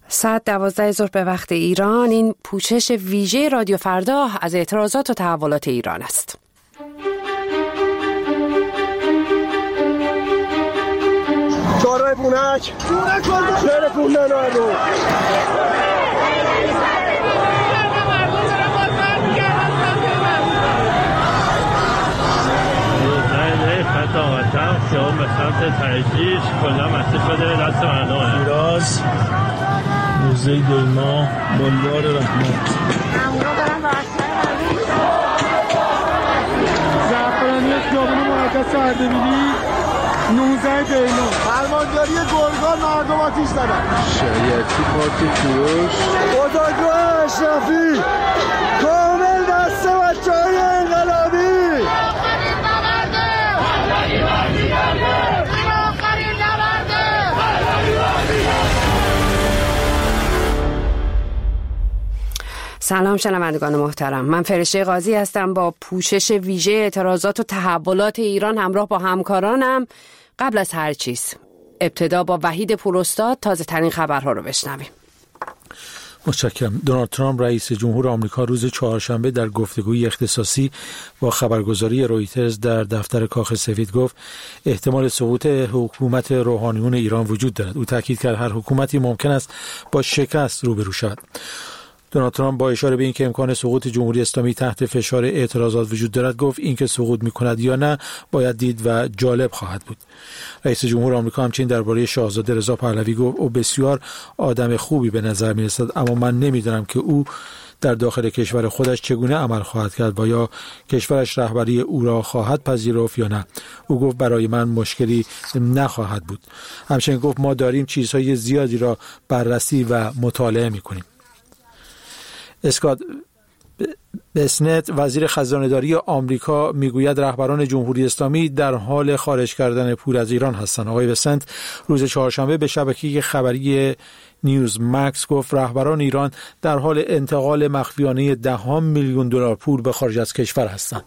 ساعت 12 ظهر به وقت ایران. این پوشش ویژه رادیو فردا از اعتراضات و تحولات ایران است. چهارراه پونک شهر پوندنو خیابون به سمت تجدید کلا مسیح شده دست مردمه. شیراز، موزه دیما، بلوار رحمت. زعفرانی خیابون مقدس اردبیلی 19 دیما. فرمانداری گرگان مردم آتیش زدن. شریعتی پارک کوروش. بزرگوار اشرفی کامل دست بچه‌های انقلابی. سلام شنوندگان محترم، من فرشته قاضی هستم با پوشش ویژه اعتراضات و تحولات ایران همراه با همکارانم. قبل از هر چیز ابتدا با وحید پوراستاد تازه ترین خبرها رو بشنویم. متشکرم. دونالد ترامپ رئیس جمهور آمریکا روز چهارشنبه در گفتگوی اختصاصی با خبرگزاری رویترز در دفتر کاخ سفید گفت احتمال سقوط حکومت روحانیون ایران وجود دارد. او تاکید کرد هر حکومتی ممکن است با شکست روبرو شود. دونالد ترامپ با اشاره به اینکه امکان سقوط جمهوری اسلامی تحت فشار اعتراضات وجود دارد گفت اینکه سقوط می‌کند یا نه باید دید و جالب خواهد بود. رئیس جمهور آمریکا همچنین درباره شاهزاده رضا پهلوی گفت او بسیار آدم خوبی به نظر می‌رسد، اما من نمی‌دانم که او در داخل کشور خودش چگونه عمل خواهد کرد و یا کشورش رهبری او را خواهد پذیرفت یا نه. او گفت برای من مشکلی نخواهد بود. همچنین گفت ما داریم چیزهای زیادی را بررسی و مطالعه می‌کنیم. اسکات بسنت وزیر خزانه‌داری آمریکا میگوید رهبران جمهوری اسلامی در حال خارج کردن پول از ایران هستند. آقای بسنت روز چهارشنبه به شبکه خبری نیوز مکس گفت رهبران ایران در حال انتقال مخفیانه $10 میلیون پول به خارج از کشور هستند.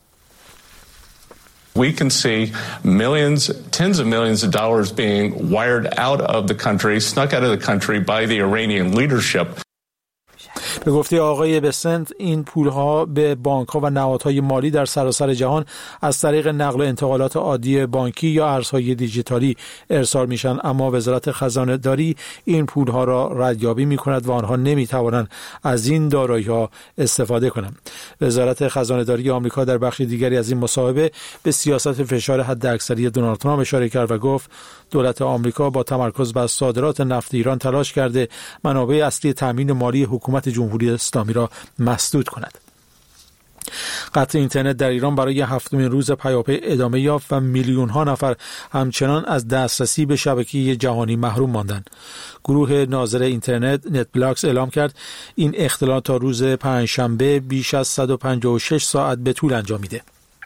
We can see millions, tens of millions of dollars being wired out of the country, snuck out of the country by the Iranian leadership. به گفته آقای بسنت این پولها به بانک‌ها و نهادهای مالی در سراسر جهان از طریق نقل و انتقالات عادی بانکی یا ارزهای دیجیتالی ارسال میشن، اما وزارت خزانه‌داری این پولها را ردیابی می‌کند و آنها نمی‌توانند از این دارایی‌ها استفاده کنند. وزارت خزانه‌داری آمریکا در بخش دیگری از این مصاحبه به سیاست فشار حداکثری دونالد ترامپ اشاره کرد و گفت دولت آمریکا با تمرکز بر صادرات نفت ایران تلاش کرده منابع اصلی تامین مالی حکومت جمهوری اسلامی را مسدود کند. قطع اینترنت در ایران برای هفتمین روز پیاپی ادامه یافت و میلیون ها نفر همچنان از دسترسی به شبکه جهانی محروم ماندند. گروه ناظر اینترنت نت بلاکس اعلام کرد این اختلال تا روز پنجشنبه بیش از 156 ساعت به طول انجامیده.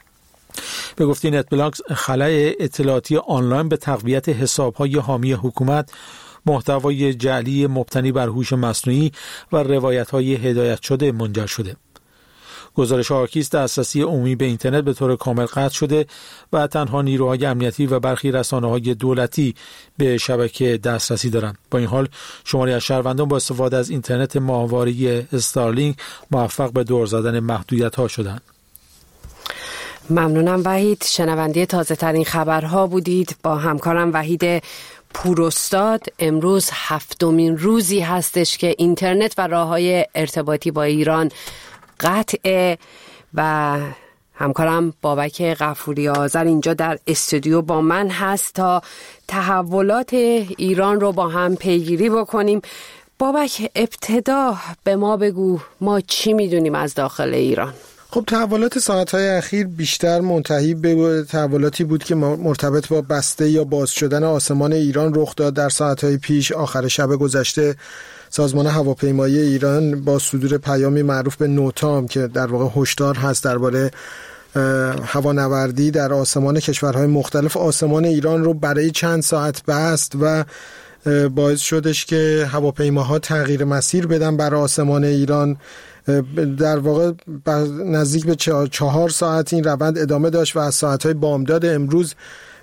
به گفته نت بلاکس خلأ اطلاعاتی آنلاین به تقویت حساب‌های حامی حکومت، محتوای جعلی مبتنی بر هوش مصنوعی و روایت‌های هدایت شده منجر شده. گزارش حاکی است دسترسی عمومی به اینترنت به طور کامل قطع شده و تنها نیروهای امنیتی و برخی رسانه‌های دولتی به شبکه دسترسی دارند. با این حال شماری از شهروندان با استفاده از اینترنت ماهواره استارلینک موفق به دور زدن محدودیت‌ها شدند. ممنونم وحید. شنونده تازه ترین خبرها بودید با همکارم وحید پوراستاد. امروز هفتمین روزی هستش که اینترنت و راه‌های ارتباطی با ایران قطعه و همکارم بابک غفوری آذر اینجا در استودیو با من هست تا تحولات ایران رو با هم پیگیری بکنیم. بابک ابتدا به ما بگو ما چی میدونیم از داخل ایران؟ خب تحولات ساعت‌های اخیر بیشتر منتهی به تحولاتی بود که مرتبط با بسته یا باز شدن آسمان ایران رخ داد. در ساعت‌های پیش آخر شب گذشته سازمان هواپیمایی ایران با صدور پیامی معروف به نوتام که در واقع هشدار هست درباره هوانوردی در آسمان کشورهای مختلف، آسمان ایران رو برای چند ساعت بست و باعث شدش که هواپیماها تغییر مسیر بدن بر آسمان ایران. در واقع نزدیک به 4 ساعت این روند ادامه داشت و از ساعت‌های بامداد امروز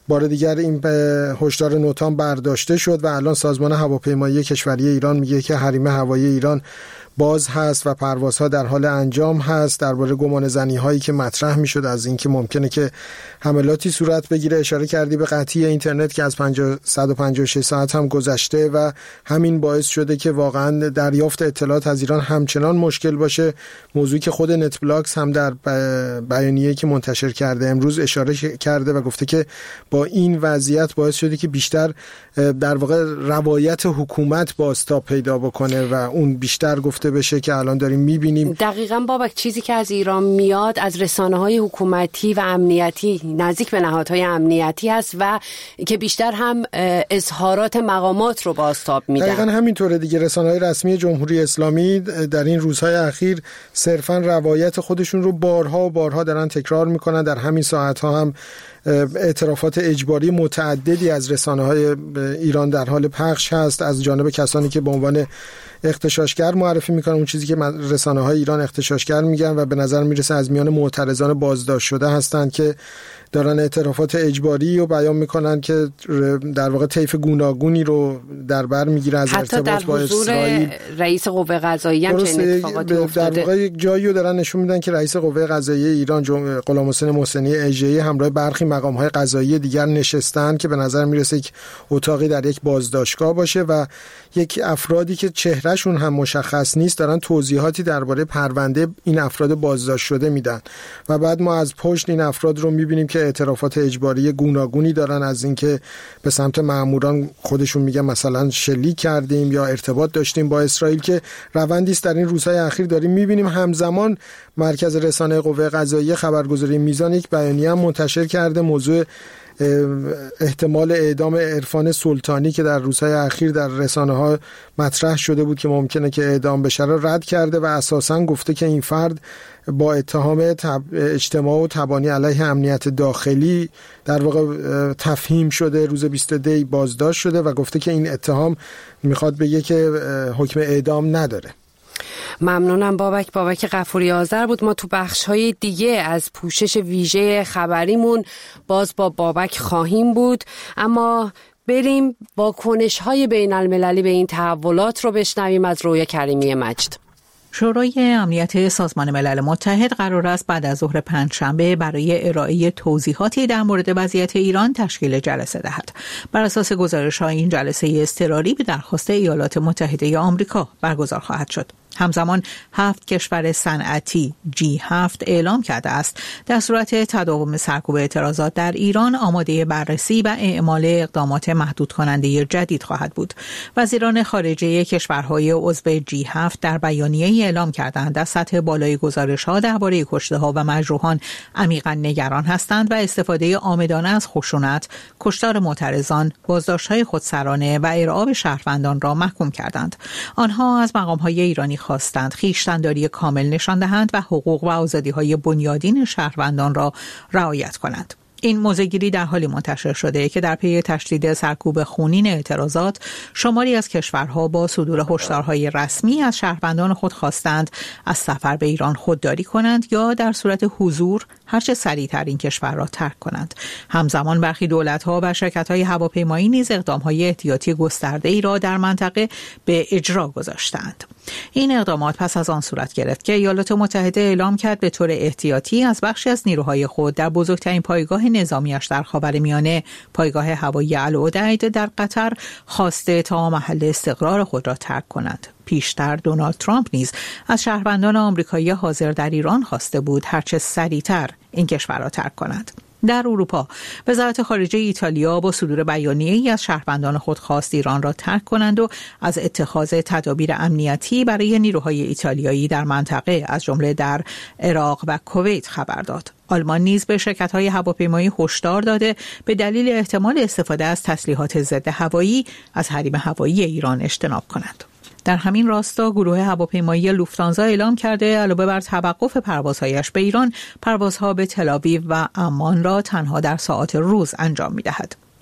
بار دیگر این هشدار نوتان برداشته شد و الان سازمان هواپیمایی کشوری ایران میگه که حریم هوایی ایران باز هست و پروازها در حال انجام هست. درباره گمان زنی هایی که مطرح میشد از اینکه ممکنه که حملاتی صورت بگیره اشاره کردی به قطعی اینترنت که از 156 ساعت هم گذشته و همین باعث شده که واقعا دریافت اطلاعات از ایران همچنان مشکل باشه. موضوعی که خود نت بلاکس هم در بیانیه‌ای که منتشر کرده امروز اشاره کرده و گفته که با این وضعیت باعث شده که بیشتر در واقع روایت حکومت بازتاب پیدا بکنه و اون بیشتر گفته بشه که الان داریم میبینیم. دقیقاً بابک، چیزی که از ایران میاد از رسانه‌های حکومتی و امنیتی نزدیک به نهادهای امنیتی هست و که بیشتر هم اظهارات مقامات رو بازتاب میدن. دقیقاً همینطوره دیگه. رسانه‌های رسمی جمهوری اسلامی در این روزهای اخیر صرفاً روایت خودشون رو بارها و بارها دارن تکرار میکنن. در همین ساعت‌ها هم اعترافات اجباری متعددی از رسانه‌های ایران در حال پخش هست از جانب کسانی که به عنوان اغتشاشگر معرفی میکنن، اون چیزی که رسانه‌های ایران اغتشاشگر میگن و به نظر میرسه از میان معترضان بازداشت شده هستند که دارن اعترافات اجباری رو بیان میکنن که در واقع طیف گوناگونی رو در بر میگیره از ارتباط با اسرائیل. رئیس قوه قضاییه هم چنین اتفاقاتی افتاده. در واقع یک جایی رو دارن نشون میدن که رئیس قوه قضاییه ایران غلامحسین محسنی اژه‌ای همراه برخی مقام‌های قضایی دیگر نشستن که به نظر میرسه یک اتاقی در یک بازداشتگاه باشه و یک افرادی که چهرهشون هم مشخص نیست دارن توضیحاتی درباره پرونده این افراد بازداشت شده میدن و بعد ما از پشت این افراد رو میبینیم که اعترافات اجباری گوناگونی دارن از اینکه به سمت ماموران خودشون میگن مثلا شلیک کردیم یا ارتباط داشتیم با اسرائیل که روندی است در این روزهای اخیر داریم میبینیم. همزمان مرکز رسانه قوه قضاییه خبرگزاری میزان یک بیانیه هم منتشر کرده موضوع احتمال اعدام عرفان سلطانی که در روزهای اخیر در رسانه‌ها مطرح شده بود که ممکنه که اعدام بشه را رد کرده و اساساً گفته که این فرد با اتهام اجتماع و تبانی علیه امنیت داخلی در واقع تفهیم شده، روز 22 بازداشت شده و گفته که این اتهام میخواد بگه که حکم اعدام نداره. ممنونم بابک غفوری آذر بود. ما تو بخش‌های دیگه از پوشش ویژه خبریمون باز با بابک خواهیم بود، اما بریم واکنش‌های بین‌المللی به این تحولات رو بشنویم از رویا کریمی مجد. شورای امنیت سازمان ملل متحد قرار است بعد از ظهر پنجشنبه برای ارائه توضیحاتی در مورد وضعیت ایران تشکیل جلسه دهد. بر اساس گزارش‌ها این جلسه اضطراری به درخواست ایالات متحده آمریکا برگزار خواهد شد. همزمان 7 کشور صنعتی G7 اعلام کرده است در صورت تداوم سرکوب اعتراضات در ایران آماده بررسی و اعمال اقدامات محدود کننده جدید خواهد بود. وزیران خارجه کشورهای عضو G7 در بیانیه‌ای اعلام کردند در سطح بالای گزارش‌ها درباره کشته‌ها و مجروحان عمیقاً نگران هستند و استفاده عامدانه از خشونت، کشتار معترضان، بازداشت‌های خودسرانه و ارعاب شهروندان را محکوم کردند. آنها از مقام‌های ایرانی خواستند خویشتن‌داری کامل نشان دهند و حقوق و آزادی‌های بنیادین شهروندان را رعایت کنند. این موضع‌گیری در حالی منتشر شده که در پی تشدید سرکوب خونین اعتراضات شماری از کشورها با صدور هشدارهای رسمی از شهروندان خود خواستند از سفر به ایران خودداری کنند یا در صورت حضور هرچه سریعتر این کشور را ترک کنند. همزمان برخی دولت‌ها و شرکت‌های هواپیمایی نیز اقدام‌های احتیاطی گسترده‌ای را در منطقه به اجرا گذاشتند. این اقدامات پس از آن صورت گرفت که ایالات متحده اعلام کرد به طور احتیاطی از بخشی از نیروهای خود در بزرگترین پایگاه نظامیش در خاورمیانه، پایگاه هوایی العدید در قطر، خواسته تا محل استقرار خود را ترک کنند. پیشتر دونالد ترامپ نیز از شهروندان آمریکایی حاضر در ایران خواسته بود هرچه سریعتر این کشور را ترک کنند. در اروپا، وزارت خارجه ایتالیا با صدور بیانیه‌ای از شهروندان خود خواست ایران را ترک کنند و از اتخاذ تدابیر امنیتی برای نیروهای ایتالیایی در منطقه از جمله در عراق و کویت خبر داد. آلمان نیز به شرکت‌های هواپیمایی هشدار داده به دلیل احتمال استفاده از تسلیحات ضد هوایی از حریم هوایی ایران اجتناب کنند. در همین راستا گروه هواپیمایی لوفتانزا اعلام کرده علاوه بر توقف پروازهایش به ایران، پروازها به تل‌آویو و عمان را تنها در ساعات روز انجام می‌دهد.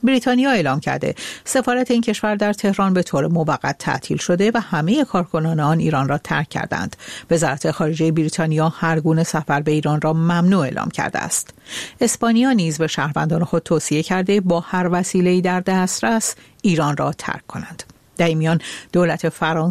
بریتانیا اعلام کرده سفارت این کشور در تهران به طور موقت تعطیل شده و همه کارکنان آن ایران را ترک کردند. وزارت خارجه بریتانیا هر گونه سفر به ایران را ممنوع اعلام کرده است. اسپانیا نیز به شهروندان خود توصیه کرده با هر وسیله‌ای در دسترس ایران را ترک کنند. در این میان دولت فرانسه